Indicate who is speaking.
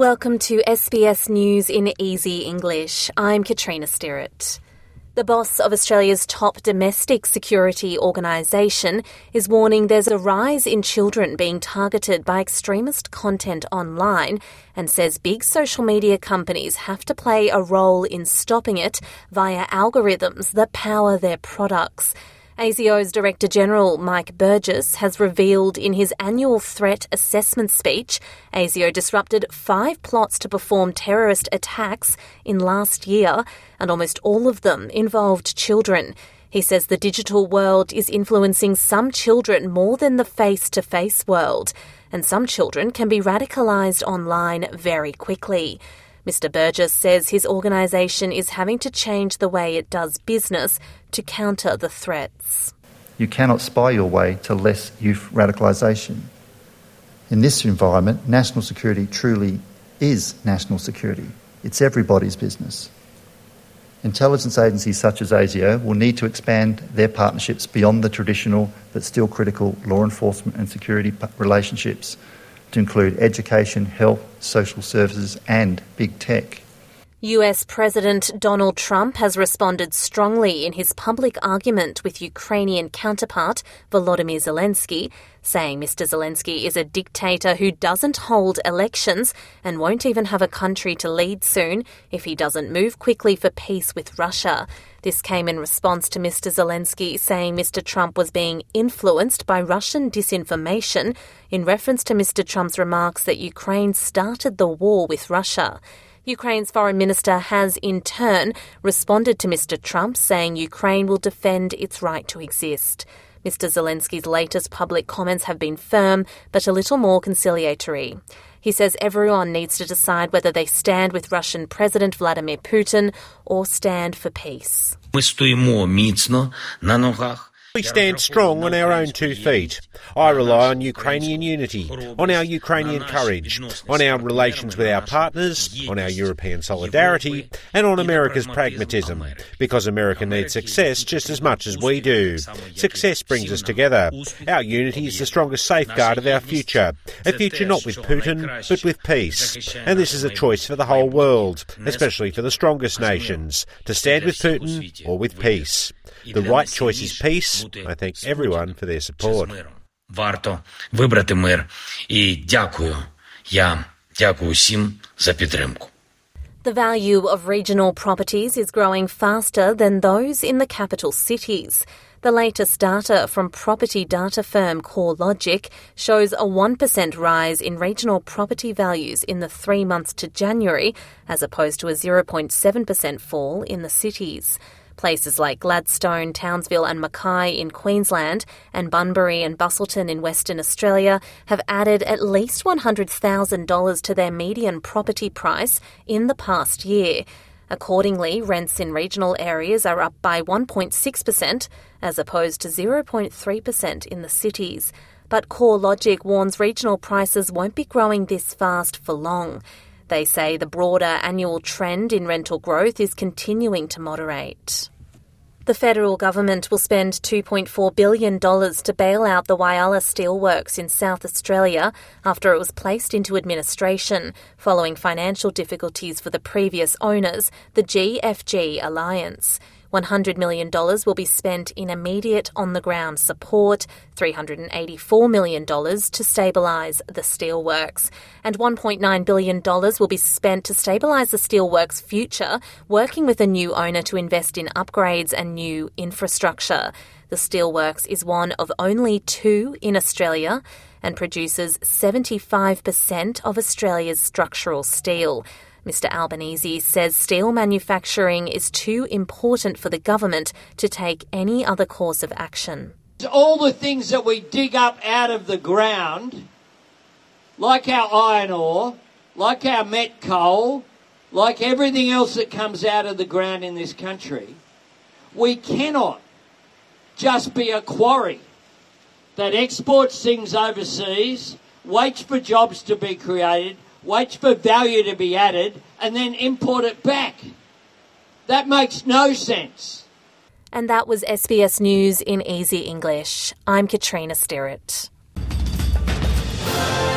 Speaker 1: Welcome to SBS News in Easy English. I'm Katrina Stirrett. The boss of Australia's top domestic security organisation is warning there's a rise in children being targeted by extremist content online and says big social media companies have to play a role in stopping it via algorithms that power their products. ASIO's Director General Mike Burgess has revealed in his annual threat assessment speech ASIO disrupted 5 plots to perform terrorist attacks in last year, and almost all of them involved children. He says the digital world is influencing some children more than the face-to-face world, and some children can be radicalised online very quickly. Mr. Burgess says his organisation is having to change the way it does business to counter the threats.
Speaker 2: You cannot spy your way to less youth radicalisation. In this environment, national security truly is national security. It's everybody's business. Intelligence agencies such as ASIO will need to expand their partnerships beyond the traditional but still critical law enforcement and security relationships to include education, health, social services and big tech.
Speaker 1: US President Donald Trump has responded strongly in his public argument with Ukrainian counterpart Volodymyr Zelensky, saying Mr. Zelensky is a dictator who doesn't hold elections and won't even have a country to lead soon if he doesn't move quickly for peace with Russia. This came in response to Mr. Zelensky saying Mr. Trump was being influenced by Russian disinformation in reference to Mr. Trump's remarks that Ukraine started the war with Russia. Ukraine's foreign minister has, in turn, responded to Mr. Trump, saying Ukraine will defend its right to exist. Mr. Zelensky's latest public comments have been firm, but a little more conciliatory. He says everyone needs to decide whether they stand with Russian President Vladimir Putin or stand for peace.
Speaker 3: We stand strong on our own 2 feet. I rely on Ukrainian unity, on our Ukrainian courage, on our relations with our partners, on our European solidarity, and on America's pragmatism, because America needs success just as much as we do. Success brings us together. Our unity is the strongest safeguard of our future, a future not with Putin, but with peace. And this is a choice for the whole world, especially for the strongest nations, to stand with Putin or with peace. The right choice is peace. I thank everyone for their support.
Speaker 4: Варто вибрати мир. І дякую. Я дякую всім за підтримку.
Speaker 1: The value of regional properties is growing faster than those in the capital cities. The latest data from property data firm CoreLogic shows a 1% rise in regional property values in the 3 months to January, as opposed to a 0.7% fall in the cities. Places like Gladstone, Townsville and Mackay in Queensland and Bunbury and Busselton in Western Australia have added at least $100,000 to their median property price in the past year. Accordingly, rents in regional areas are up by 1.6% as opposed to 0.3% in the cities. But CoreLogic warns regional prices won't be growing this fast for long. They say the broader annual trend in rental growth is continuing to moderate. The federal government will spend $2.4 billion to bail out the Whyalla Steelworks in South Australia after it was placed into administration following financial difficulties for the previous owners, the GFG Alliance. $100 million will be spent in immediate on-the-ground support, $384 million to stabilise the steelworks, and $1.9 billion will be spent to stabilise the steelworks' future, working with a new owner to invest in upgrades and new infrastructure. The steelworks is one of only 2 in Australia and produces 75% of Australia's structural steel. Mr. Albanese says steel manufacturing is too important for the government to take any other course of action.
Speaker 5: All the things that we dig up out of the ground, like our iron ore, like our met coal, like everything else that comes out of the ground in this country, we cannot just be a quarry that exports things overseas, waits for jobs to be created, waits for value to be added, and then import it back. That makes no sense.
Speaker 1: And that was SBS News in Easy English. I'm Katrina Stirrett.